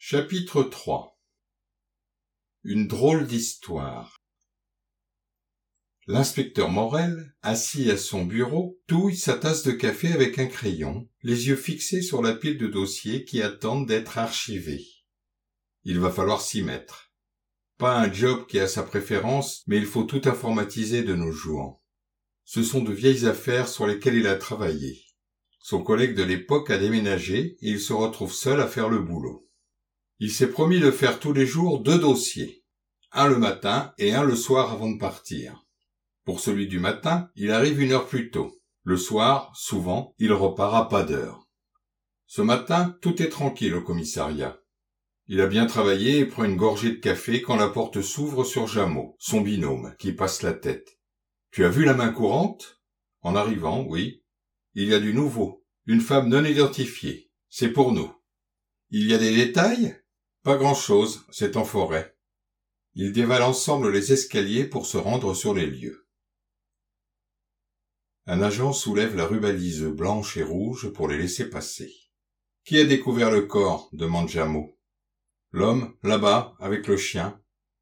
Chapitre 3. Une drôle d'histoire. L'inspecteur Morel, assis à son bureau, touille sa tasse de café avec un crayon, les yeux fixés sur la pile de dossiers qui attendent d'être archivés. Il va falloir s'y mettre. Pas un job qui a sa préférence, mais il faut tout informatiser de nos jours. Ce sont de vieilles affaires sur lesquelles il a travaillé. Son collègue de l'époque a déménagé et il se retrouve seul à faire le boulot. Il s'est promis de faire tous les jours 2 dossiers, un le matin et un le soir avant de partir. Pour celui du matin, il arrive 1 heure plus tôt. Le soir, souvent, il repart à pas d'heure. Ce matin, tout est tranquille au commissariat. Il a bien travaillé et prend une gorgée de café quand la porte s'ouvre sur Jameau, son binôme, qui passe la tête. « Tu as vu la main courante ?» En arrivant, oui. « Il y a du nouveau. Une femme non identifiée. C'est pour nous. »« Il y a des détails ?» ?»« Pas grand-chose, c'est en forêt. » Ils dévalent ensemble les escaliers pour se rendre sur les lieux. Un agent soulève la rubalise blanche et rouge pour les laisser passer. « Qui a découvert le corps ?» demande Jameau. « L'homme, là-bas, avec le chien. »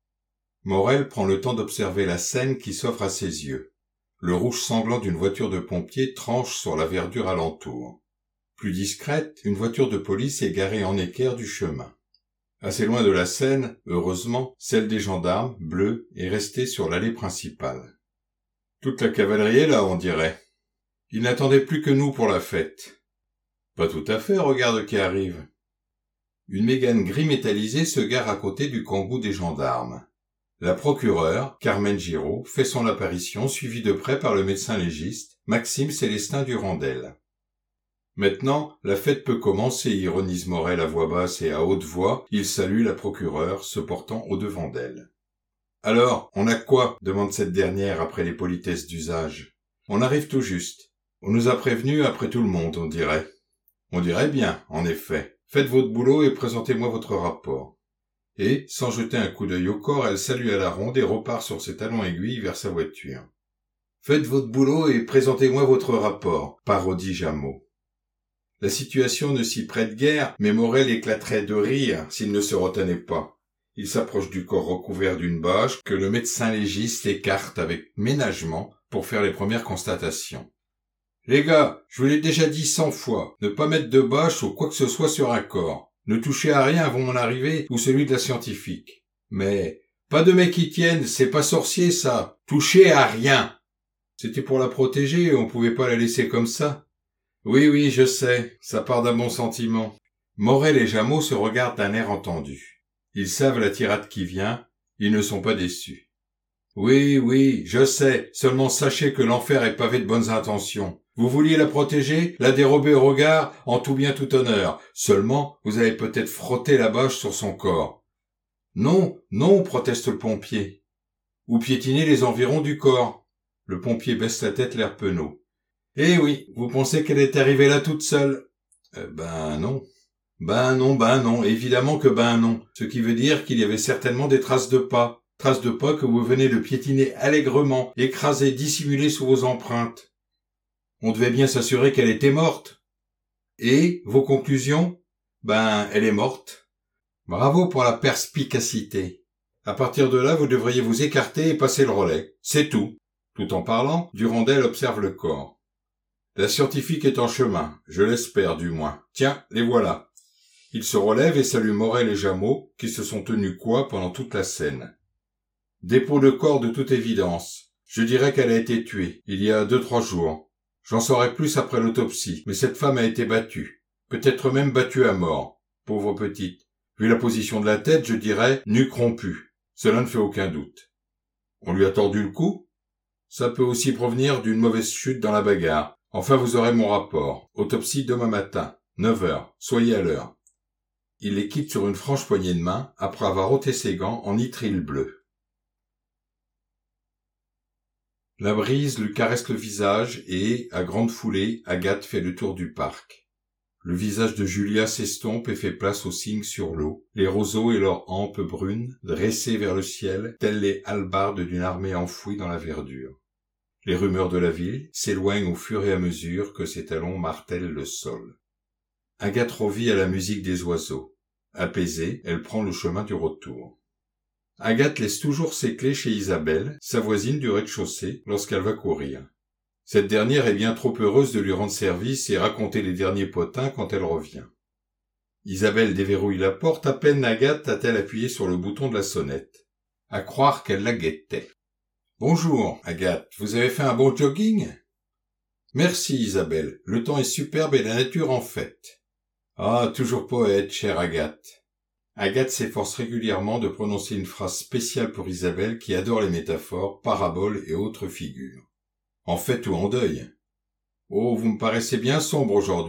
Morel prend le temps d'observer la scène qui s'offre à ses yeux. Le rouge sanglant d'une voiture de pompier tranche sur la verdure alentour. Plus discrète, une voiture de police est garée en équerre du chemin. Assez loin de la scène, heureusement, celle des gendarmes, bleue, est restée sur l'allée principale. Toute la cavalerie est là, on dirait. Ils n'attendaient plus que nous pour la fête. Pas tout à fait, regarde qui arrive. Une Mégane gris métallisée se gare à côté du kangou des gendarmes. La procureure, Carmen Giraud, fait son apparition, suivie de près par le médecin légiste, Maxime Célestin Durandel. Maintenant, la fête peut commencer, ironise Morel à voix basse et à haute voix. Il salue la procureure, se portant au-devant d'elle. « Alors, on a quoi ?» demande cette dernière après les politesses d'usage. « On arrive tout juste. On nous a prévenus après tout le monde, on dirait. » « On dirait bien, en effet. Faites votre boulot et présentez-moi votre rapport. » Et, sans jeter un coup d'œil au corps, elle salue à la ronde et repart sur ses talons aiguilles vers sa voiture. « Faites votre boulot et présentez-moi votre rapport, » parodie Jameau. La situation ne s'y prête guère, mais Morel éclaterait de rire s'il ne se retenait pas. Il s'approche du corps recouvert d'une bâche que le médecin légiste écarte avec ménagement pour faire les premières constatations. « Les gars, je vous l'ai déjà dit 100 fois, ne pas mettre de bâche ou quoi que ce soit sur un corps. Ne touchez à rien avant mon arrivée ou celui de la scientifique. Mais pas de mecs qui tiennent, c'est pas sorcier ça. Touchez à rien. C'était pour la protéger, on pouvait pas la laisser comme ça. » Oui, je sais, ça part d'un bon sentiment. Morel et Jameau se regardent d'un air entendu. Ils savent la tirade qui vient, ils ne sont pas déçus. Oui, je sais, seulement sachez que l'enfer est pavé de bonnes intentions. Vous vouliez la protéger, la dérober au regard, en tout bien tout honneur. Seulement, vous avez peut-être frotté la bâche sur son corps. Non, proteste le pompier. Ou piétiner les environs du corps. Le pompier baisse la tête l'air penaud. Eh oui, vous pensez qu'elle est arrivée là toute seule? Ben non, évidemment que ben non. Ce qui veut dire qu'il y avait certainement des traces de pas que vous venez de piétiner allègrement, écrasées, dissimulées sous vos empreintes. On devait bien s'assurer qu'elle était morte. Et, vos conclusions? Ben, elle est morte. Bravo pour la perspicacité. À partir de là, vous devriez vous écarter et passer le relais. C'est tout. Tout en parlant, Durandel observe le corps. La scientifique est en chemin, je l'espère du moins. Tiens, les voilà. Il se relève et salue Morel et Jameau, qui se sont tenus cois pendant toute la scène. Dépôt de corps de toute évidence. Je dirais qu'elle a été tuée, il y a 2-3 jours. J'en saurai plus après l'autopsie, mais cette femme a été battue. Peut-être même battue à mort. Pauvre petite. Vu la position de la tête, je dirais nuque rompue. Cela ne fait aucun doute. On lui a tordu le cou? Ça peut aussi provenir d'une mauvaise chute dans la bagarre. Enfin, vous aurez mon rapport. Autopsie demain matin, 9h. Soyez à l'heure. Il les quitte sur une franche poignée de main, après avoir ôté ses gants en nitrile bleu. La brise lui caresse le visage et, à grande foulée, Agathe fait le tour du parc. Le visage de Julia s'estompe et fait place aux cygnes sur l'eau, les roseaux et leurs hampes brunes, dressés vers le ciel, telles les hallebardes d'une armée enfouie dans la verdure. Les rumeurs de la ville s'éloignent au fur et à mesure que ses talons martèlent le sol. Agathe revit à la musique des oiseaux. Apaisée, elle prend le chemin du retour. Agathe laisse toujours ses clés chez Isabelle, sa voisine du rez-de-chaussée, lorsqu'elle va courir. Cette dernière est bien trop heureuse de lui rendre service et raconter les derniers potins quand elle revient. Isabelle déverrouille la porte, à peine Agathe a-t-elle appuyé sur le bouton de la sonnette. À croire qu'elle la guettait. « Bonjour, Agathe, vous avez fait un bon jogging ?»« Merci, Isabelle, le temps est superbe et la nature en fête. »« Ah, toujours poète, chère Agathe. » Agathe s'efforce régulièrement de prononcer une phrase spéciale pour Isabelle qui adore les métaphores, paraboles et autres figures. En fête ou en deuil. « Oh, vous me paraissez bien sombre aujourd'hui. »«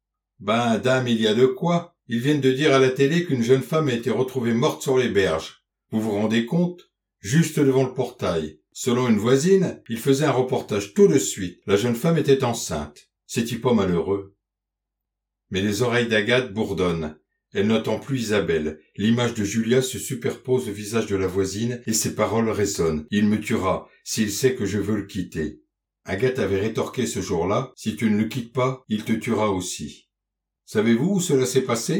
Ben, dame, il y a de quoi. Ils viennent de dire à la télé qu'une jeune femme a été retrouvée morte sur les berges. Vous vous rendez compte ? Juste devant le portail. Selon une voisine, il faisait un reportage tout de suite. La jeune femme était enceinte. C'est-il pas malheureux ? » Mais les oreilles d'Agathe bourdonnent. Elle n'entend plus Isabelle. L'image de Julia se superpose au visage de la voisine et ses paroles résonnent. « Il me tuera, s'il sait que je veux le quitter. » Agathe avait rétorqué ce jour-là, « Si tu ne le quittes pas, il te tuera aussi. » Savez-vous où cela s'est passé ?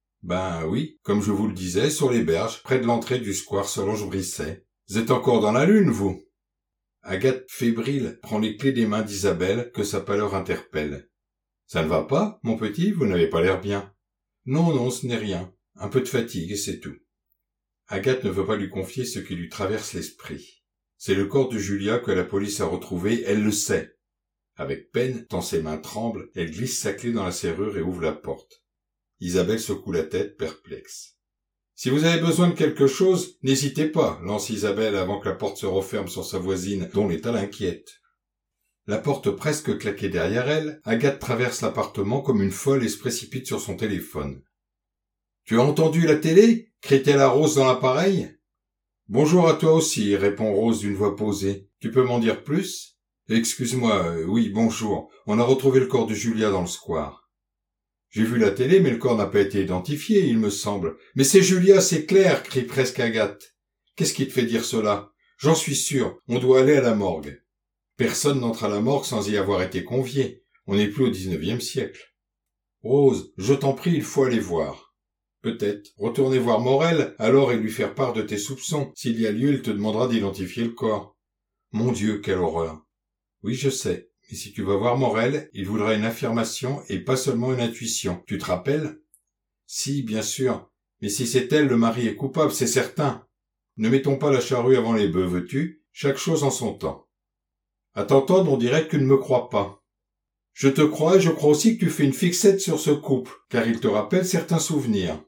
Ben oui, comme je vous le disais, sur les berges, près de l'entrée du square Solange-Brisset. Vous êtes encore dans la lune, vous ? Agathe, fébrile, prend les clés des mains d'Isabelle, que sa pâleur interpelle. « Ça ne va pas, mon petit, vous n'avez pas l'air bien. »« Non, ce n'est rien. Un peu de fatigue, et c'est tout. » Agathe ne veut pas lui confier ce qui lui traverse l'esprit. C'est le corps de Julia que la police a retrouvé, elle le sait. Avec peine, tant ses mains tremblent, elle glisse sa clé dans la serrure et ouvre la porte. Isabelle secoue la tête, perplexe. « Si vous avez besoin de quelque chose, n'hésitez pas, » lance Isabelle avant que la porte se referme sur sa voisine, dont l'état l'inquiète. La porte presque claquée derrière elle, Agathe traverse l'appartement comme une folle et se précipite sur son téléphone. « Tu as entendu la télé ?» crie-t-elle à Rose dans l'appareil. « Bonjour à toi aussi, » répond Rose d'une voix posée. « Tu peux m'en dire plus ?»« Excuse-moi, oui, bonjour. On a retrouvé le corps de Julia dans le square. »« J'ai vu la télé, mais le corps n'a pas été identifié, il me semble. »« Mais c'est Julia, c'est clair !» crie presque Agathe. « Qu'est-ce qui te fait dire cela ? J'en suis sûr, on doit aller à la morgue. » Personne n'entre à la morgue sans y avoir été convié. On n'est plus au 19e siècle. « Rose, je t'en prie, il faut aller voir. »« Peut-être. Retourner voir Morel, alors et lui faire part de tes soupçons. S'il y a lieu, il te demandera d'identifier le corps. »« Mon Dieu, quelle horreur !»« Oui, je sais. Mais si tu vas voir Morel, il voudra une affirmation et pas seulement une intuition. Tu te rappelles ? » ?»« Si, bien sûr. Mais si c'est elle, le mari est coupable, c'est certain. Ne mettons pas la charrue avant les bœufs, veux-tu ? Chaque chose en son temps. » À t'entendre, on dirait que tu ne me crois pas. Je te crois et je crois aussi que tu fais une fixette sur ce couple, car il te rappelle certains souvenirs.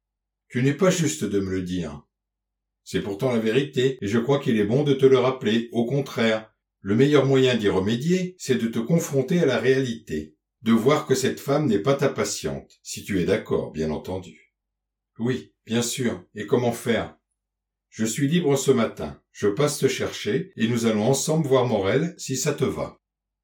Tu n'es pas juste de me le dire. C'est pourtant la vérité, et je crois qu'il est bon de te le rappeler. Au contraire, le meilleur moyen d'y remédier, c'est de te confronter à la réalité, de voir que cette femme n'est pas ta patiente, si tu es d'accord, bien entendu. Oui, bien sûr, et comment faire ? Je suis libre ce matin, je passe te chercher, et nous allons ensemble voir Morel, si ça te va.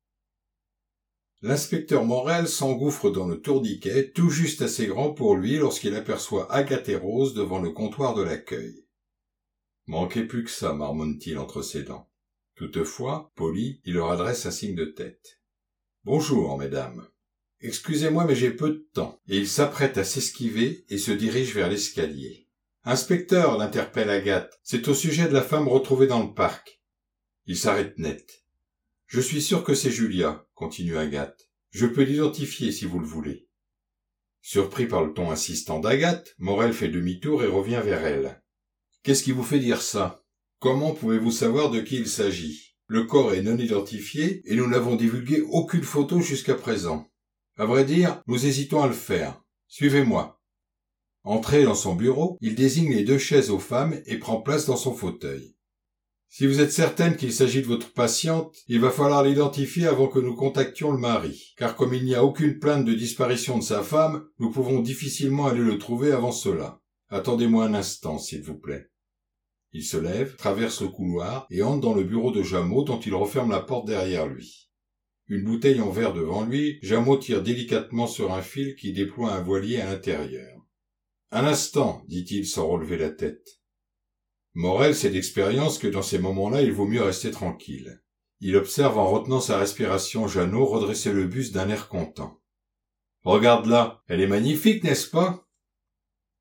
L'inspecteur Morel s'engouffre dans le tourniquet, tout juste assez grand pour lui lorsqu'il aperçoit Agathe et Rose devant le comptoir de l'accueil. « Manquait plus que ça, » marmonne-t-il entre ses dents. Toutefois, poli, il leur adresse un signe de tête. « Bonjour, mesdames. Excusez-moi, mais j'ai peu de temps. » Et il s'apprête à s'esquiver et se dirige vers l'escalier. « Inspecteur, » l'interpelle Agathe, « c'est au sujet de la femme retrouvée dans le parc. » Il s'arrête net. « Je suis sûr que c'est Julia, » continue Agathe. « Je peux l'identifier si vous le voulez. » Surpris par le ton insistant d'Agathe, Morel fait demi-tour et revient vers elle. « Qu'est-ce qui vous fait dire ça ? Comment pouvez-vous savoir de qui il s'agit ? Le corps est non identifié et nous n'avons divulgué aucune photo jusqu'à présent. À vrai dire, nous hésitons à le faire. Suivez-moi. » Entré dans son bureau, il désigne les 2 chaises aux femmes et prend place dans son fauteuil. « Si vous êtes certaine qu'il s'agit de votre patiente, il va falloir l'identifier avant que nous contactions le mari, car comme il n'y a aucune plainte de disparition de sa femme, nous pouvons difficilement aller le trouver avant cela. Attendez-moi un instant, s'il vous plaît. » Il se lève, traverse le couloir et entre dans le bureau de Jameau dont il referme la porte derrière lui. Une bouteille en verre devant lui, Jameau tire délicatement sur un fil qui déploie un voilier à l'intérieur. « Un instant, dit-il sans relever la tête. » Morel sait d'expérience que dans ces moments-là, il vaut mieux rester tranquille. Il observe en retenant sa respiration Jeannot redresser le buste d'un air content. « Regarde là, elle est magnifique, n'est-ce pas ?»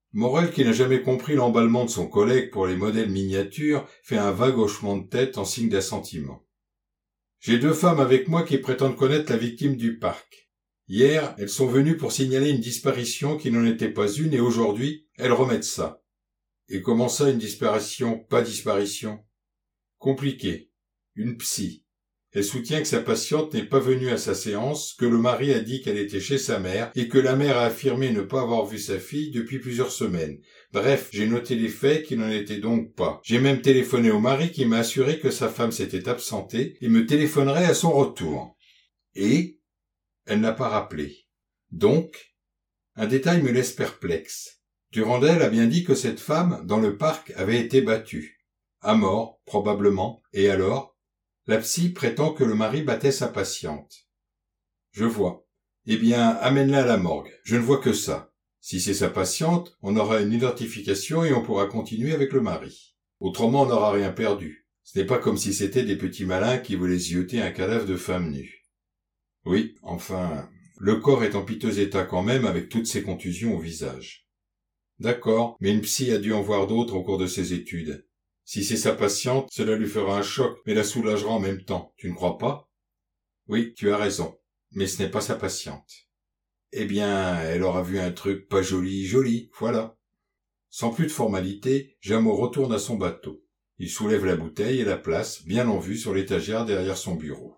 Morel, qui n'a jamais compris l'emballement de son collègue pour les modèles miniatures, fait un vague hochement de tête en signe d'assentiment. J'ai 2 femmes avec moi qui prétendent connaître la victime du parc. Hier, elles sont venues pour signaler une disparition qui n'en était pas une et aujourd'hui, elles remettent ça. Et comment ça, une disparition, pas disparition? Compliqué. Une psy. Elle soutient que sa patiente n'est pas venue à sa séance, que le mari a dit qu'elle était chez sa mère et que la mère a affirmé ne pas avoir vu sa fille depuis plusieurs semaines. Bref, j'ai noté les faits qui n'en étaient donc pas. J'ai même téléphoné au mari qui m'a assuré que sa femme s'était absentée et me téléphonerait à son retour. Et elle n'a pas rappelé. Donc, un détail me laisse perplexe. Durandel a bien dit que cette femme, dans le parc, avait été battue. À mort, probablement. Et alors? La psy prétend que le mari battait sa patiente. Je vois. Eh bien, amène-la à la morgue. Je ne vois que ça. Si c'est sa patiente, on aura une identification et on pourra continuer avec le mari. Autrement, on n'aura rien perdu. Ce n'est pas comme si c'était des petits malins qui voulaient zioter un cadavre de femme nue. Oui, enfin, le corps est en piteux état quand même avec toutes ces contusions au visage. D'accord, mais une psy a dû en voir d'autres au cours de ses études. Si c'est sa patiente, cela lui fera un choc, mais la soulagera en même temps. Tu ne crois pas? Oui, tu as raison. Mais ce n'est pas sa patiente. Eh bien, elle aura vu un truc pas joli, voilà. Sans plus de formalité, Jameau retourne à son bateau. Il soulève la bouteille et la place, bien en vue, sur l'étagère derrière son bureau.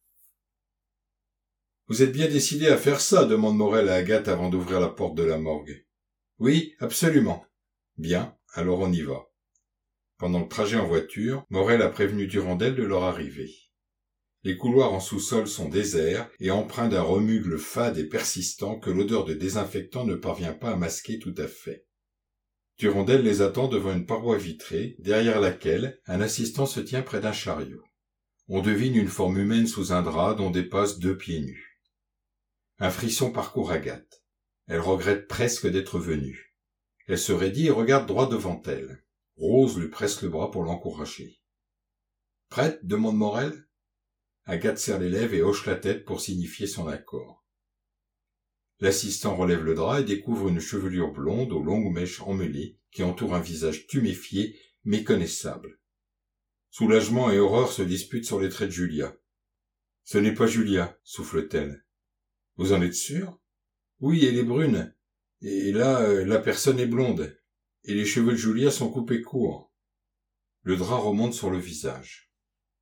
« Vous êtes bien décidé à faire ça ?» demande Morel à Agathe avant d'ouvrir la porte de la morgue. « Oui, absolument. »« Bien, alors on y va. » Pendant le trajet en voiture, Morel a prévenu Durandel de leur arrivée. Les couloirs en sous-sol sont déserts et empreints d'un remugle fade et persistant que l'odeur de désinfectant ne parvient pas à masquer tout à fait. Durandel les attend devant une paroi vitrée, derrière laquelle un assistant se tient près d'un chariot. On devine une forme humaine sous un drap dont dépassent 2 pieds nus. Un frisson parcourt Agathe. Elle regrette presque d'être venue. Elle se raidit et regarde droit devant elle. Rose lui presse le bras pour l'encourager. « Prête ?» demande Morel. Agathe serre les lèvres et hoche la tête pour signifier son accord. L'assistant relève le drap et découvre une chevelure blonde aux longues mèches emmêlées qui entoure un visage tuméfié, méconnaissable. Soulagement et horreur se disputent sur les traits de Julia. « Ce n'est pas Julia, » souffle-t-elle. « Vous en êtes sûr ? » « Oui, elle est brune. Et là, la personne est blonde. Et les cheveux de Julia sont coupés courts. » Le drap remonte sur le visage.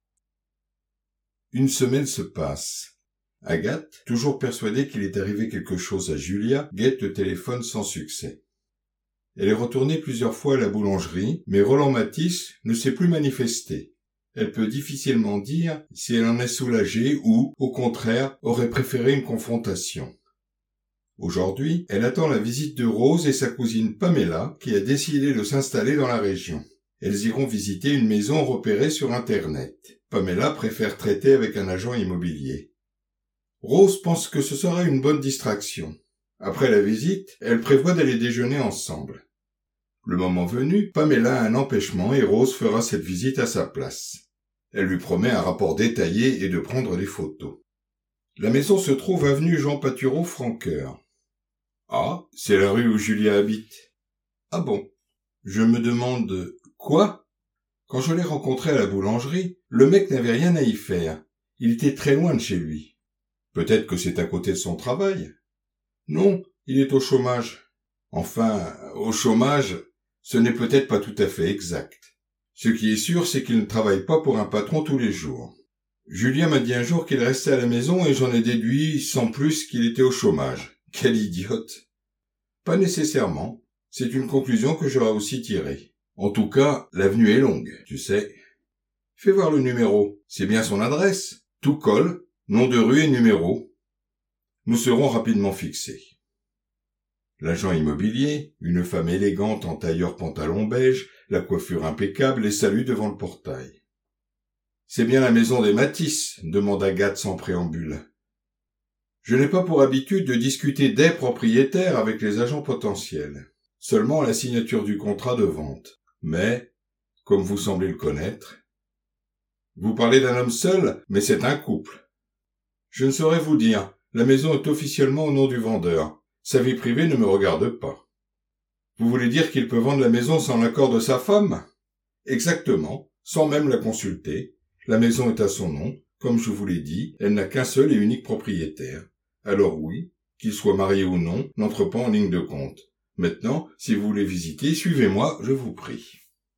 Une semaine se passe. Agathe, toujours persuadée qu'il est arrivé quelque chose à Julia, guette le téléphone sans succès. Elle est retournée plusieurs fois à la boulangerie, mais Roland Matisse ne s'est plus manifesté. Elle peut difficilement dire si elle en est soulagée ou, au contraire, aurait préféré une confrontation. Aujourd'hui, elle attend la visite de Rose et sa cousine Pamela, qui a décidé de s'installer dans la région. Elles iront visiter une maison repérée sur Internet. Pamela préfère traiter avec un agent immobilier. Rose pense que ce sera une bonne distraction. Après la visite, elle prévoit d'aller déjeuner ensemble. Le moment venu, Pamela a un empêchement et Rose fera cette visite à sa place. Elle lui promet un rapport détaillé et de prendre des photos. La maison se trouve avenue Jean Patureau, Francoeur. Ah, c'est la rue où Julia habite. Ah bon? Je me demande... Quoi? Quand je l'ai rencontré à la boulangerie, le mec n'avait rien à y faire. Il était très loin de chez lui. Peut-être que c'est à côté de son travail. Non, il est au chômage. Enfin, au chômage, ce n'est peut-être pas tout à fait exact. Ce qui est sûr, c'est qu'il ne travaille pas pour un patron tous les jours. Julien m'a dit un jour qu'il restait à la maison et j'en ai déduit sans plus qu'il était au chômage. Quel idiote! Pas nécessairement. C'est une conclusion que j'aurais aussi tirée. En tout cas, l'avenue est longue, tu sais. Fais voir le numéro. C'est bien son adresse. Tout colle. Nom de rue et numéro. Nous serons rapidement fixés. L'agent immobilier, une femme élégante en tailleur pantalon beige, la coiffure impeccable, les salue devant le portail. « C'est bien la maison des Matisse ?» demande Agathe sans préambule. Je n'ai pas pour habitude de discuter des propriétaires avec les agents potentiels, seulement la signature du contrat de vente. Mais, comme vous semblez le connaître... Vous parlez d'un homme seul, mais c'est un couple. Je ne saurais vous dire, la maison est officiellement au nom du vendeur. Sa vie privée ne me regarde pas. Vous voulez dire qu'il peut vendre la maison sans l'accord de sa femme? Exactement, sans même la consulter. La maison est à son nom. Comme je vous l'ai dit, elle n'a qu'un seul et unique propriétaire. Alors oui, qu'il soit marié ou non, n'entre pas en ligne de compte. Maintenant, si vous voulez visiter, suivez-moi, je vous prie.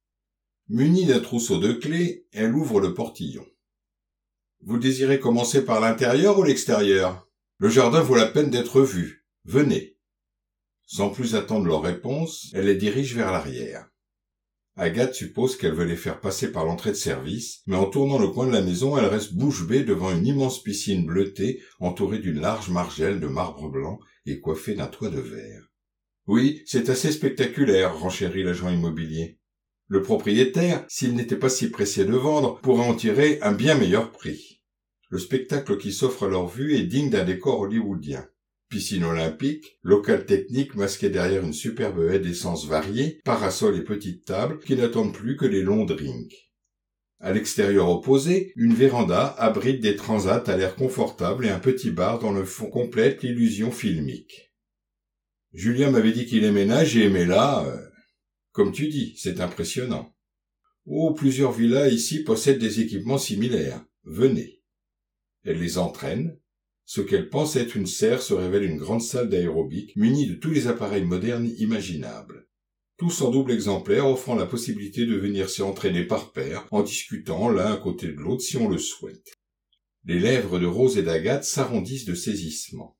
Munie d'un trousseau de clés, elle ouvre le portillon. Vous désirez commencer par l'intérieur ou l'extérieur? Le jardin vaut la peine d'être vu. Venez. Sans plus attendre leur réponse, elle les dirige vers l'arrière. Agathe suppose qu'elle veut les faire passer par l'entrée de service, mais en tournant le coin de la maison, elle reste bouche bée devant une immense piscine bleutée entourée d'une large margelle de marbre blanc et coiffée d'un toit de verre. Oui, c'est assez spectaculaire, renchérit l'agent immobilier. Le propriétaire, s'il n'était pas si pressé de vendre, pourrait en tirer un bien meilleur prix. Le spectacle qui s'offre à leur vue est digne d'un décor hollywoodien. Piscine olympique, local technique masqué derrière une superbe haie d'essences variées, parasols et petites tables qui n'attendent plus que les longs drinks. À l'extérieur opposé, une véranda abrite des transats à l'air confortable et un petit bar dont le fond complète l'illusion filmique. Julien m'avait dit qu'il aimait nager, mais là, comme tu dis, c'est impressionnant. Oh, plusieurs villas ici possèdent des équipements similaires. Venez. Elle les entraîne. Ce qu'elle pense être une serre se révèle une grande salle d'aérobic munie de tous les appareils modernes imaginables. Tous en double exemplaire offrant la possibilité de venir s'y entraîner par paire, en discutant l'un à côté de l'autre si on le souhaite. Les lèvres de Rose et d'Agathe s'arrondissent de saisissement.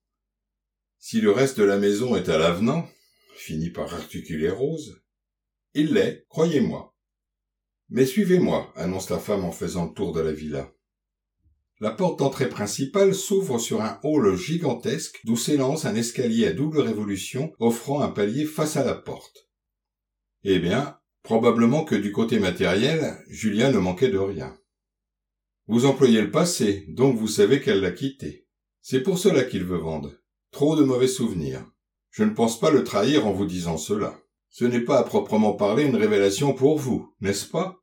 Si le reste de la maison est à l'avenant, finit par articuler Rose. Il l'est, croyez-moi. Mais suivez-moi, annonce la femme en faisant le tour de la villa. La porte d'entrée principale s'ouvre sur un hall gigantesque d'où s'élance un escalier à double révolution offrant un palier face à la porte. Eh bien, probablement que du côté matériel, Julien ne manquait de rien. Vous employez le passé, donc vous savez qu'elle l'a quitté. C'est pour cela qu'il veut vendre. Trop de mauvais souvenirs. Je ne pense pas le trahir en vous disant cela. Ce n'est pas à proprement parler une révélation pour vous, n'est-ce pas?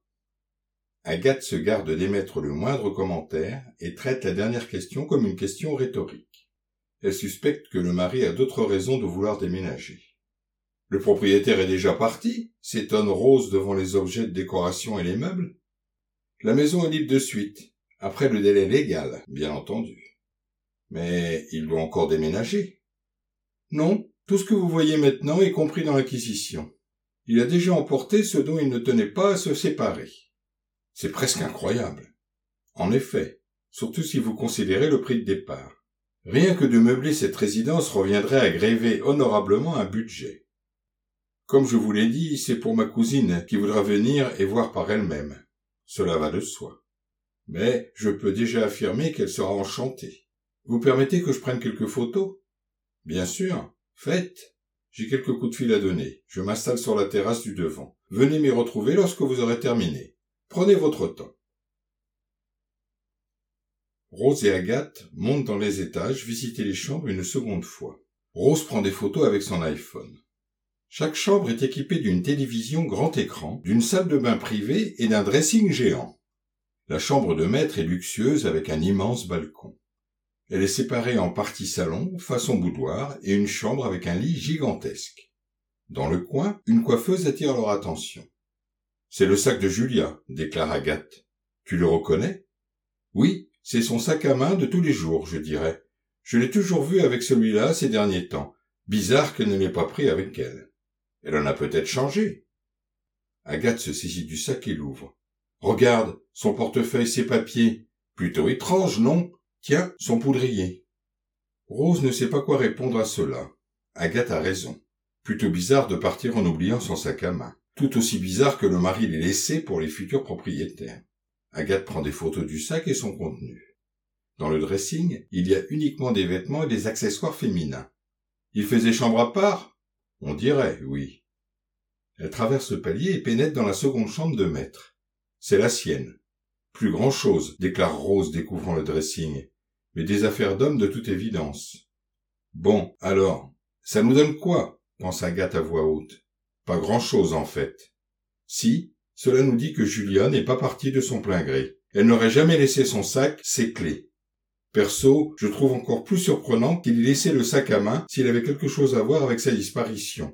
Agathe se garde d'émettre le moindre commentaire et traite la dernière question comme une question rhétorique. Elle suspecte que le mari a d'autres raisons de vouloir déménager. Le propriétaire est déjà parti, s'étonne Rose devant les objets de décoration et les meubles. La maison est libre de suite, après le délai légal, bien entendu. Mais il doit encore déménager. Non, tout ce que vous voyez maintenant est compris dans l'acquisition. Il a déjà emporté ce dont il ne tenait pas à se séparer. C'est presque incroyable. En effet, surtout si vous considérez le prix de départ. Rien que de meubler cette résidence reviendrait à gréver honorablement un budget. Comme je vous l'ai dit, c'est pour ma cousine qui voudra venir et voir par elle-même. Cela va de soi. Mais je peux déjà affirmer qu'elle sera enchantée. Vous permettez que je prenne quelques photos? Bien sûr, faites. J'ai quelques coups de fil à donner. Je m'installe sur la terrasse du devant. Venez m'y retrouver lorsque vous aurez terminé. Prenez votre temps. Rose et Agathe montent dans les étages visiter les chambres une seconde fois. Rose prend des photos avec son iPhone. Chaque chambre est équipée d'une télévision grand écran, d'une salle de bain privée et d'un dressing géant. La chambre de maître est luxueuse avec un immense balcon. Elle est séparée en partie salon, façon boudoir, et une chambre avec un lit gigantesque. Dans le coin, une coiffeuse attire leur attention. « C'est le sac de Julia », déclare Agathe. « Tu le reconnais ?»« Oui, c'est son sac à main de tous les jours, je dirais. Je l'ai toujours vu avec celui-là ces derniers temps. Bizarre qu'elle ne l'ait pas pris avec elle. Elle en a peut-être changé. » Agathe se saisit du sac et l'ouvre. « Regarde, son portefeuille, ses papiers. Plutôt étrange, non ? Tiens, son poudrier. » Rose ne sait pas quoi répondre à cela. Agathe a raison. Plutôt bizarre de partir en oubliant son sac à main. Tout aussi bizarre que le mari l'ait laissé pour les futurs propriétaires. Agathe prend des photos du sac et son contenu. Dans le dressing, il y a uniquement des vêtements et des accessoires féminins. Il faisait chambre à part? On dirait, oui. Elle traverse le palier et pénètre dans la seconde chambre de maître. C'est la sienne. Plus grand-chose, déclare Rose découvrant le dressing, mais des affaires d'homme de toute évidence. Bon, alors, ça nous donne quoi? Pense Agathe à voix haute. Pas grand-chose, en fait. Si, cela nous dit que Julia n'est pas partie de son plein gré. Elle n'aurait jamais laissé son sac, ses clés. Perso, je trouve encore plus surprenant qu'il ait laissé le sac à main s'il avait quelque chose à voir avec sa disparition.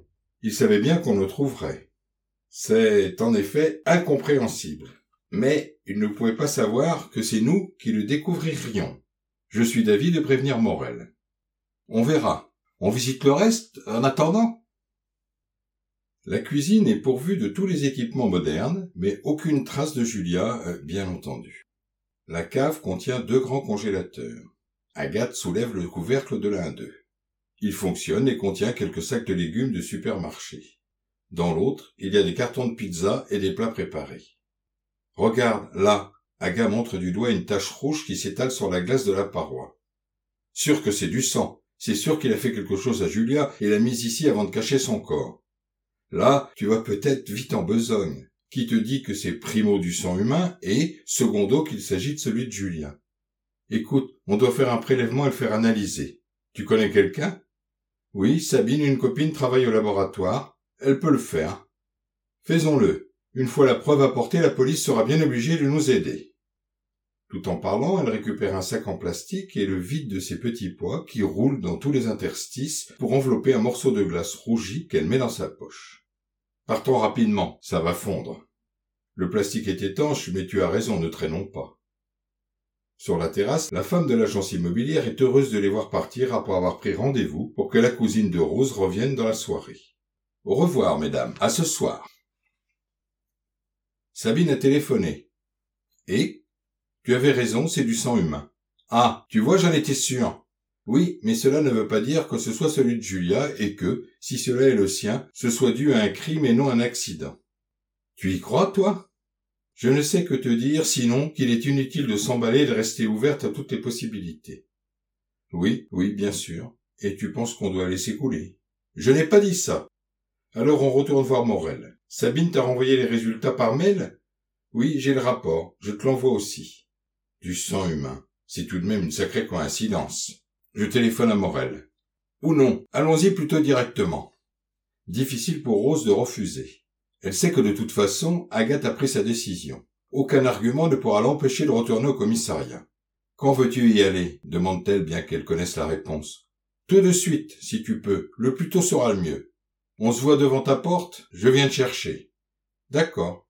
Il savait bien qu'on le trouverait. C'est en effet incompréhensible. Mais il ne pouvait pas savoir que c'est nous qui le découvririons. Je suis d'avis de prévenir Morel. On verra. On visite le reste en attendant. La cuisine est pourvue de tous les équipements modernes, mais aucune trace de Julia, bien entendu. La cave contient 2 grands congélateurs. Agathe soulève le couvercle de l'un d'eux. Il fonctionne et contient quelques sacs de légumes de supermarché. Dans l'autre, il y a des cartons de pizza et des plats préparés. Regarde, là, Aga montre du doigt une tache rouge qui s'étale sur la glace de la paroi. Sûr que c'est du sang. C'est sûr qu'il a fait quelque chose à Julia et l'a mise ici avant de cacher son corps. Là, tu vas peut-être vite en besogne. Qui te dit que c'est primo du sang humain et, secondo, qu'il s'agit de celui de Julia. Écoute, on doit faire un prélèvement et le faire analyser. Tu connais quelqu'un? Oui, Sabine, une copine, travaille au laboratoire. Elle peut le faire. Faisons-le. Une fois la preuve apportée, la police sera bien obligée de nous aider. Tout en parlant, elle récupère un sac en plastique et le vide de ses petits pois qui roulent dans tous les interstices pour envelopper un morceau de glace rougie qu'elle met dans sa poche. Partons rapidement, ça va fondre. Le plastique est étanche, mais tu as raison, ne traînons pas. Sur la terrasse, la femme de l'agence immobilière est heureuse de les voir partir après avoir pris rendez-vous pour que la cousine de Rose revienne dans la soirée. Au revoir, mesdames, à ce soir. Sabine a téléphoné. Et? Tu avais raison, c'est du sang humain. Ah, tu vois, j'en étais sûr. Oui, mais cela ne veut pas dire que ce soit celui de Julia et que, si cela est le sien, ce soit dû à un crime et non à un accident. Tu y crois, toi? Je ne sais que te dire, sinon, qu'il est inutile de s'emballer et de rester ouverte à toutes les possibilités. Oui, bien sûr. Et tu penses qu'on doit laisser couler? Je n'ai pas dit ça. Alors on retourne voir Morel. Sabine t'a renvoyé les résultats par mail? Oui, j'ai le rapport. Je te l'envoie aussi. Du sang humain. C'est tout de même une sacrée coïncidence. Je téléphone à Morel. Ou non, allons-y plutôt directement. Difficile pour Rose de refuser. Elle sait que de toute façon, Agathe a pris sa décision. Aucun argument ne pourra l'empêcher de retourner au commissariat. Quand veux-tu y aller? Demande-t-elle bien qu'elle connaisse la réponse. Tout de suite, si tu peux. Le plus tôt sera le mieux. On se voit devant ta porte? Je viens te chercher. D'accord.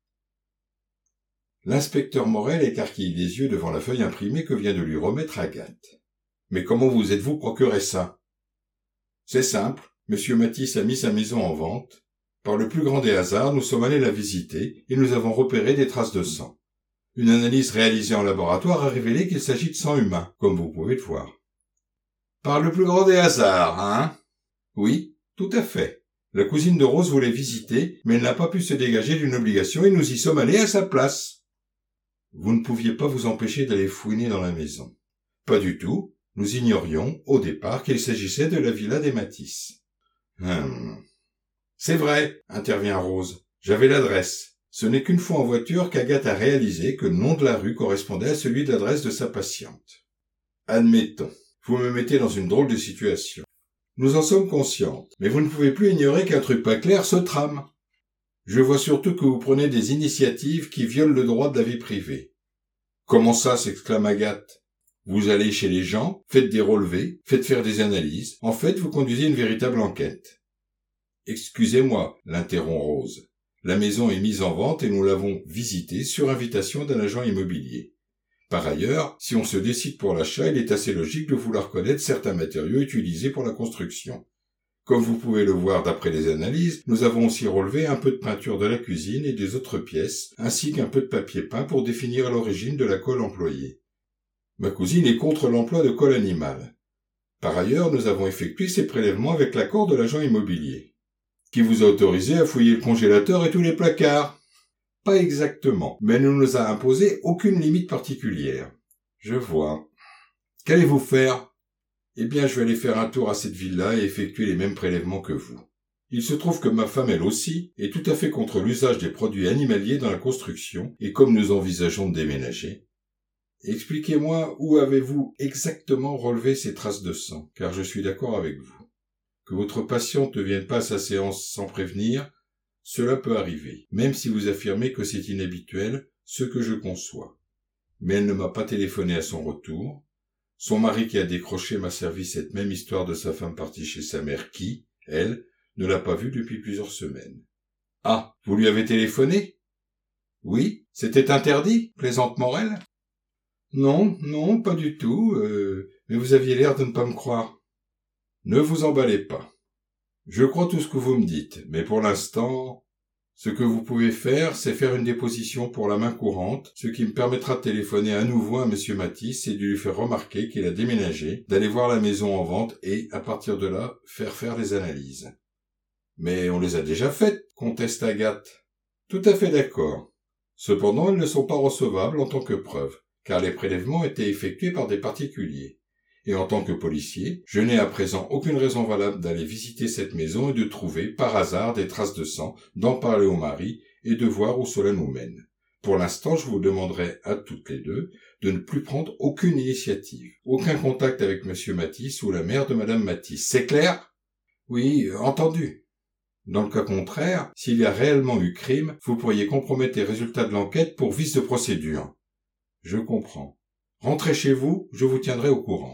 L'inspecteur Morel écarquille les yeux devant la feuille imprimée que vient de lui remettre Agathe. Mais comment vous êtes-vous procuré ça? C'est simple. Monsieur Matisse a mis sa maison en vente. Par le plus grand des hasards, nous sommes allés la visiter et nous avons repéré des traces de sang. Une analyse réalisée en laboratoire a révélé qu'il s'agit de sang humain, comme vous pouvez le voir. Par le plus grand des hasards, hein? Oui, tout à fait. La cousine de Rose voulait visiter, mais elle n'a pas pu se dégager d'une obligation et nous y sommes allés à sa place. Vous ne pouviez pas vous empêcher d'aller fouiner dans la maison. Pas du tout. Nous ignorions, au départ, qu'il s'agissait de la villa des Matisse. C'est vrai, intervient Rose. J'avais l'adresse. Ce n'est qu'une fois en voiture qu'Agathe a réalisé que le nom de la rue correspondait à celui de l'adresse de sa patiente. Admettons. Vous me mettez dans une drôle de situation. Nous en sommes conscientes, mais vous ne pouvez plus ignorer qu'un truc pas clair se trame. Je vois surtout que vous prenez des initiatives qui violent le droit de la vie privée. Comment ça, s'exclame Agathe. Vous allez chez les gens, faites des relevés, faites faire des analyses. En fait, vous conduisez une véritable enquête. Excusez-moi, l'interrompt Rose. La maison est mise en vente et nous l'avons visitée sur invitation d'un agent immobilier. Par ailleurs, si on se décide pour l'achat, il est assez logique de vouloir connaître certains matériaux utilisés pour la construction. Comme vous pouvez le voir d'après les analyses, nous avons aussi relevé un peu de peinture de la cuisine et des autres pièces, ainsi qu'un peu de papier peint pour définir l'origine de la colle employée. Ma cousine est contre l'emploi de colle animale. Par ailleurs, nous avons effectué ces prélèvements avec l'accord de l'agent immobilier, qui vous a autorisé à fouiller le congélateur et tous les placards. Pas exactement, mais elle ne nous a imposé aucune limite particulière. Je vois. Qu'allez-vous faire? Eh bien, je vais aller faire un tour à cette villa et effectuer les mêmes prélèvements que vous. Il se trouve que ma femme, elle aussi, est tout à fait contre l'usage des produits animaliers dans la construction, et comme nous envisageons de déménager. Expliquez-moi où avez-vous exactement relevé ces traces de sang, car je suis d'accord avec vous. Que votre patiente ne vienne pas à sa séance sans prévenir, cela peut arriver, même si vous affirmez que c'est inhabituel, ce que je conçois. Mais elle ne m'a pas téléphoné à son retour. Son mari qui a décroché m'a servi cette même histoire de sa femme partie chez sa mère qui, elle, ne l'a pas vu depuis plusieurs semaines. « Ah, vous lui avez téléphoné ?»« Oui, c'était interdit, plaisante Morel. »« Non, pas du tout, mais vous aviez l'air de ne pas me croire. »« Ne vous emballez pas. Je crois tout ce que vous me dites, mais pour l'instant, ce que vous pouvez faire, c'est faire une déposition pour la main courante, ce qui me permettra de téléphoner à nouveau à M. Matisse et de lui faire remarquer qu'il a déménagé, d'aller voir la maison en vente et, à partir de là, faire les analyses. »« Mais on les a déjà faites, conteste Agathe. »« Tout à fait d'accord. Cependant, elles ne sont pas recevables en tant que preuve, car les prélèvements étaient effectués par des particuliers. Et en tant que policier, je n'ai à présent aucune raison valable d'aller visiter cette maison et de trouver, par hasard, des traces de sang, d'en parler au mari et de voir où cela nous mène. Pour l'instant, je vous demanderai à toutes les deux de ne plus prendre aucune initiative, aucun contact avec M. Matisse ou la mère de Mme Matisse. C'est clair ? Oui, entendu. Dans le cas contraire, s'il y a réellement eu crime, vous pourriez compromettre les résultats de l'enquête pour vice de procédure. Je comprends. Rentrez chez vous, je vous tiendrai au courant.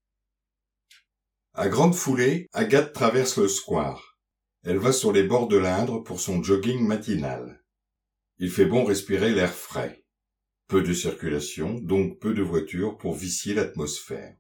À grande foulée, Agathe traverse le square. Elle va sur les bords de l'Indre pour son jogging matinal. Il fait bon respirer l'air frais. Peu de circulation, donc peu de voitures pour vicier l'atmosphère.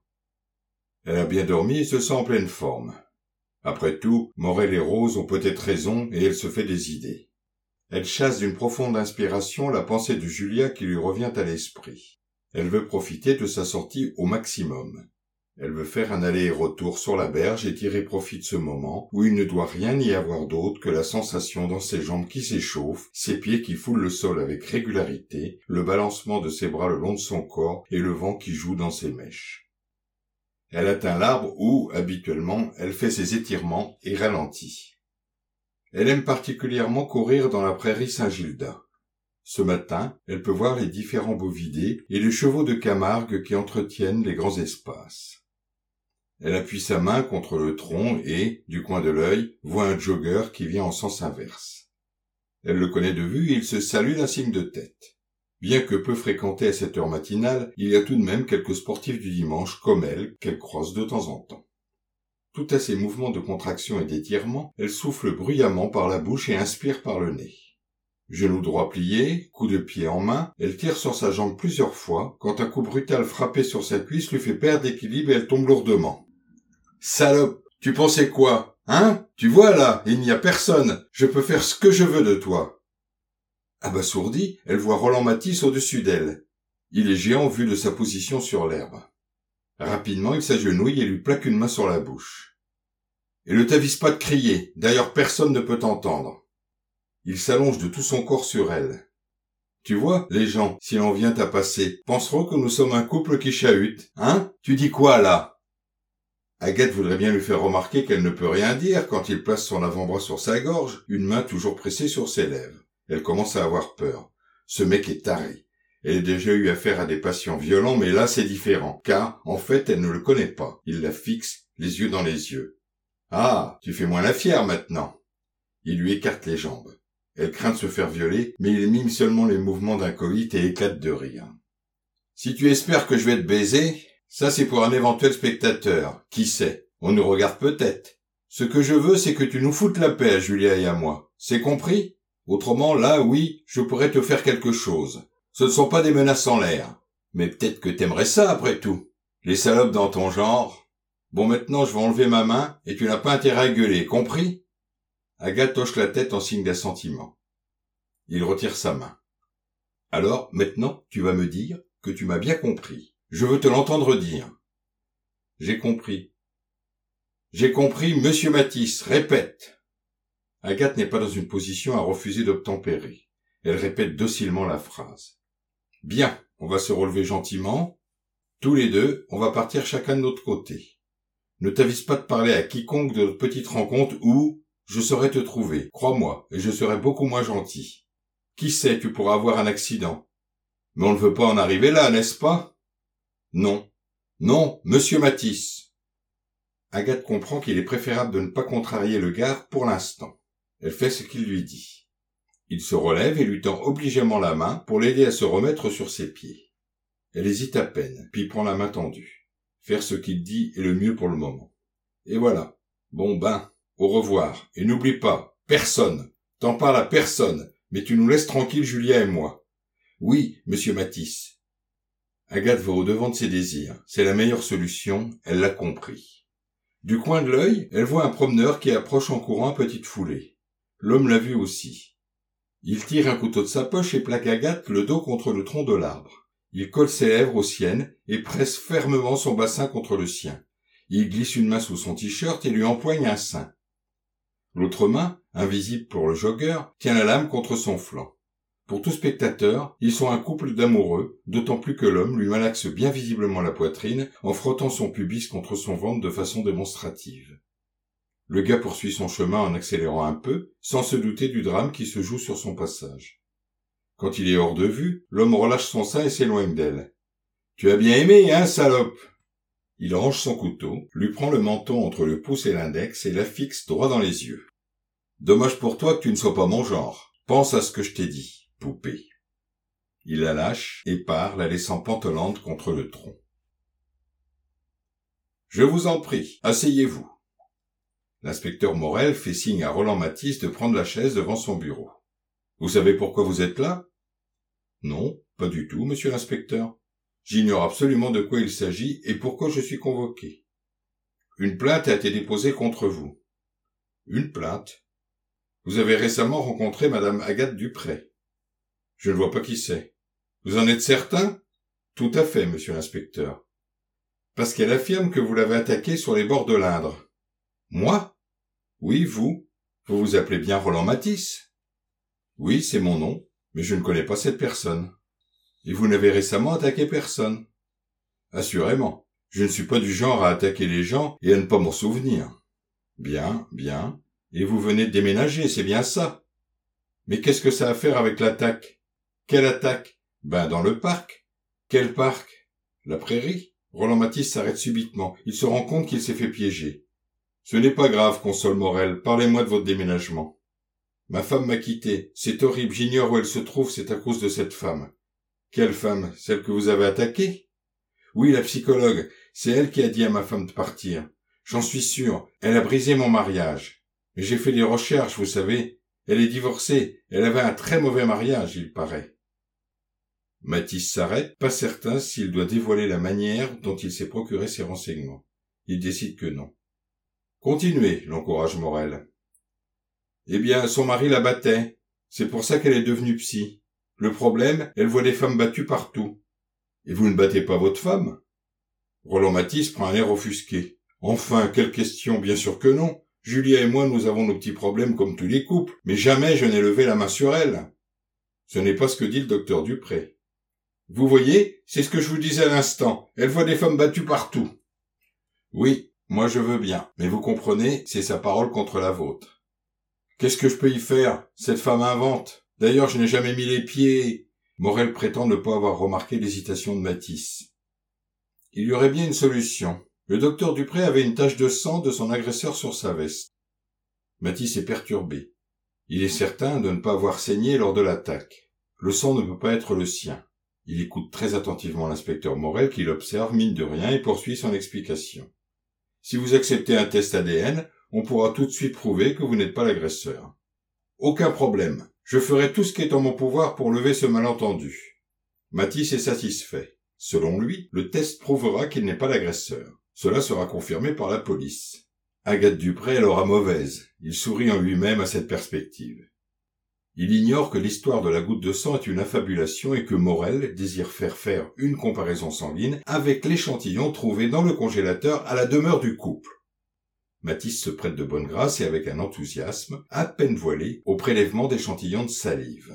Elle a bien dormi et se sent en pleine forme. Après tout, Morel et Rose ont peut-être raison et elle se fait des idées. Elle chasse d'une profonde inspiration la pensée de Julia qui lui revient à l'esprit. Elle veut profiter de sa sortie au maximum. Elle veut faire un aller et retour sur la berge et tirer profit de ce moment où il ne doit rien y avoir d'autre que la sensation dans ses jambes qui s'échauffent, ses pieds qui foulent le sol avec régularité, le balancement de ses bras le long de son corps et le vent qui joue dans ses mèches. Elle atteint l'arbre où, habituellement, elle fait ses étirements et ralentit. Elle aime particulièrement courir dans la prairie Saint-Gildas. Ce matin, elle peut voir les différents bovidés et les chevaux de Camargue qui entretiennent les grands espaces. Elle appuie sa main contre le tronc et, du coin de l'œil, voit un jogger qui vient en sens inverse. Elle le connaît de vue et il se salue d'un signe de tête. Bien que peu fréquentée à cette heure matinale, il y a tout de même quelques sportifs du dimanche comme elle qu'elle croise de temps en temps. Tout à ses mouvements de contraction et d'étirement, elle souffle bruyamment par la bouche et inspire par le nez. Genou droit plié, coup de pied en main, elle tire sur sa jambe plusieurs fois, quand un coup brutal frappé sur sa cuisse lui fait perdre l'équilibre et elle tombe lourdement. « Salope, tu pensais quoi, hein? Tu vois là, il n'y a personne, je peux faire ce que je veux de toi. » Abasourdie, elle voit Roland Matisse au-dessus d'elle. Il est géant vu de sa position sur l'herbe. Rapidement, il s'agenouille et lui plaque une main sur la bouche. « Et ne t'avise pas de crier, d'ailleurs personne ne peut t'entendre. » Il s'allonge de tout son corps sur elle. « Tu vois, les gens, si l'on vient à passer, penseront que nous sommes un couple qui chahute, hein? Tu dis quoi, là ?» Agathe voudrait bien lui faire remarquer qu'elle ne peut rien dire quand il place son avant-bras sur sa gorge, une main toujours pressée sur ses lèvres. Elle commence à avoir peur. Ce mec est taré. Elle a déjà eu affaire à des patients violents, mais là c'est différent, car, en fait, elle ne le connaît pas. Il la fixe, les yeux dans les yeux. « Ah, tu fais moins la fière maintenant !» Il lui écarte les jambes. Elle craint de se faire violer, mais il mime seulement les mouvements d'un coït et éclate de rire. « Si tu espères que je vais te baiser, ça c'est pour un éventuel spectateur. Qui sait? On nous regarde peut-être. Ce que je veux, c'est que tu nous foutes la paix à Julia et à moi. C'est compris? Autrement, là, oui, je pourrais te faire quelque chose. Ce ne sont pas des menaces en l'air. Mais peut-être que t'aimerais ça, après tout. Les salopes dans ton genre. Bon, maintenant, je vais enlever ma main, et tu n'as pas intérêt à gueuler, compris? » Agathe hoche la tête en signe d'assentiment. Il retire sa main. « Alors, maintenant, tu vas me dire que tu m'as bien compris. Je veux te l'entendre dire. »« J'ai compris. »« J'ai compris, monsieur Matisse, répète. » Agathe n'est pas dans une position à refuser d'obtempérer. Elle répète docilement la phrase. « Bien, on va se relever gentiment. Tous les deux, on va partir chacun de notre côté. Ne t'avise pas de parler à quiconque de notre petite rencontre où je saurai te trouver, crois-moi, et je serai beaucoup moins gentil. Qui sait, tu pourras avoir un accident. Mais on ne veut pas en arriver là, n'est-ce pas? Non. Non, monsieur Matisse. » Agathe comprend qu'il est préférable de ne pas contrarier le gars pour l'instant. Elle fait ce qu'il lui dit. Il se relève et lui tend obligeamment la main pour l'aider à se remettre sur ses pieds. Elle hésite à peine, puis prend la main tendue. Faire ce qu'il dit est le mieux pour le moment. Et voilà. Bon ben, Au revoir. Et n'oublie pas, personne. T'en parles à personne, mais tu nous laisses tranquilles, Julia et moi. Oui, monsieur Matisse. Agathe va au-devant de ses désirs. C'est la meilleure solution, elle l'a compris. Du coin de l'œil, elle voit un promeneur qui approche en courant à petite foulée. L'homme l'a vu aussi. Il tire un couteau de sa poche et plaque Agathe le dos contre le tronc de l'arbre. Il colle ses lèvres aux siennes et presse fermement son bassin contre le sien. Il glisse une main sous son t-shirt et lui empoigne un sein. L'autre main, invisible pour le jogueur, tient la lame contre son flanc. Pour tout spectateur, ils sont un couple d'amoureux, d'autant plus que l'homme lui malaxe bien visiblement la poitrine en frottant son pubis contre son ventre de façon démonstrative. Le gars poursuit son chemin en accélérant un peu, sans se douter du drame qui se joue sur son passage. Quand il est hors de vue, l'homme relâche son sein et s'éloigne d'elle. « Tu as bien aimé, hein, salope ?» Il range son couteau, lui prend le menton entre le pouce et l'index et la fixe droit dans les yeux. « Dommage pour toi que tu ne sois pas mon genre. Pense à ce que je t'ai dit, poupée. » Il la lâche et part, la laissant pantelante contre le tronc. « Je vous en prie, asseyez-vous. » L'inspecteur Morel fait signe à Roland Matisse de prendre la chaise devant son bureau. « Vous savez pourquoi vous êtes là ?»« Non, pas du tout, monsieur l'inspecteur. J'ignore absolument de quoi il s'agit et pourquoi je suis convoqué. » « Une plainte a été déposée contre vous. »« Une plainte ? Vous avez récemment rencontré madame Agathe Dupré. »« Je ne vois pas qui c'est. »« Vous en êtes certain ? » ?»« Tout à fait, monsieur l'inspecteur. »« Parce qu'elle affirme que vous l'avez attaquée sur les bords de l'Indre. »« Moi ? » ?»« Oui, vous. Vous vous appelez bien Roland Matisse. »« Oui, c'est mon nom, mais je ne connais pas cette personne. »« Et vous n'avez récemment attaqué personne. »« Assurément. Je ne suis pas du genre à attaquer les gens et à ne pas m'en souvenir. »« Bien, bien. Et vous venez de déménager, c'est bien ça. »« Mais qu'est-ce que ça a à faire avec l'attaque ? » ?»« Quelle attaque ? » ?»« Ben, dans le parc. »« Quel parc ? » ?»« La prairie. » Roland Matisse s'arrête subitement. Il se rend compte qu'il s'est fait piéger. « Ce n'est pas grave, console Morel. Parlez-moi de votre déménagement. »« Ma femme m'a quitté. C'est horrible. J'ignore où elle se trouve. C'est à cause de cette femme. »« Quelle femme ? Celle que vous avez attaquée ? » ?»« Oui, la psychologue. C'est elle qui a dit à ma femme de partir. J'en suis sûr. Elle a brisé mon mariage. Mais j'ai fait des recherches, vous savez. Elle est divorcée. Elle avait un très mauvais mariage, il paraît. » Matisse s'arrête, pas certain s'il doit dévoiler la manière dont il s'est procuré ces renseignements. Il décide que non. « Continuez, » l'encourage Morel. « Eh bien, son mari la battait. C'est pour ça qu'elle est devenue psy. Le problème, elle voit des femmes battues partout. »« Et vous ne battez pas votre femme ?» Roland Matisse prend un air offusqué. « Enfin, quelle question, bien sûr que non. Julia et moi, nous avons nos petits problèmes comme tous les couples, mais jamais je n'ai levé la main sur elle. » Ce n'est pas ce que dit le docteur Dupré. « Vous voyez, c'est ce que je vous disais à l'instant. Elle voit des femmes battues partout. »« Oui, moi je veux bien, mais vous comprenez, c'est sa parole contre la vôtre. »« Qu'est-ce que je peux y faire ? Cette femme invente. D'ailleurs, je n'ai jamais mis les pieds. » Morel prétend ne pas avoir remarqué l'hésitation de Matisse. Il y aurait bien une solution. Le docteur Dupré avait une tache de sang de son agresseur sur sa veste. Matisse est perturbé. Il est certain de ne pas avoir saigné lors de l'attaque. Le sang ne peut pas être le sien. Il écoute très attentivement l'inspecteur Morel qui l'observe mine de rien et poursuit son explication. « Si vous acceptez un test ADN, on pourra tout de suite prouver que vous n'êtes pas l'agresseur. »« Aucun problème. Je ferai tout ce qui est en mon pouvoir pour lever ce malentendu. » Matisse est satisfait. Selon lui, le test prouvera qu'il n'est pas l'agresseur. Cela sera confirmé par la police. Agathe Dupré, elle aura mauvaise. Il sourit en lui-même à cette perspective. Il ignore que l'histoire de la goutte de sang est une affabulation et que Morel désire faire une comparaison sanguine avec l'échantillon trouvé dans le congélateur à la demeure du couple. Matisse se prête de bonne grâce et avec un enthousiasme à peine voilé au prélèvement d'échantillons de salive.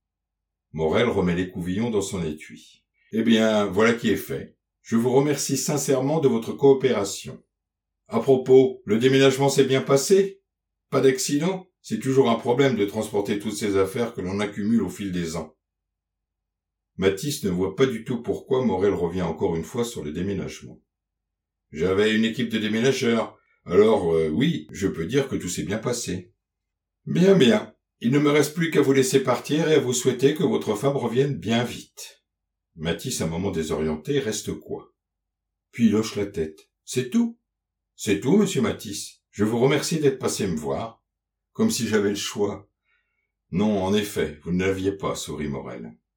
Morel remet l'écouvillon dans son étui. « Eh bien, voilà qui est fait. Je vous remercie sincèrement de votre coopération. À propos, le déménagement s'est bien passé ? Pas d'accident ? C'est toujours un problème de transporter toutes ces affaires que l'on accumule au fil des ans. » Matisse ne voit pas du tout pourquoi Morel revient encore une fois sur le déménagement. « J'avais une équipe de déménageurs. Alors, oui, je peux dire que tout s'est bien passé. »« Bien, bien. Il ne me reste plus qu'à vous laisser partir et à vous souhaiter que votre femme revienne bien vite. » Matisse, un moment désorienté, reste quoi. Puis il hoche la tête. « C'est tout ? » « C'est tout, monsieur Matisse. Je vous remercie d'être passé me voir. Comme si j'avais le choix. Non, en effet, vous ne l'aviez pas, sourit Morel.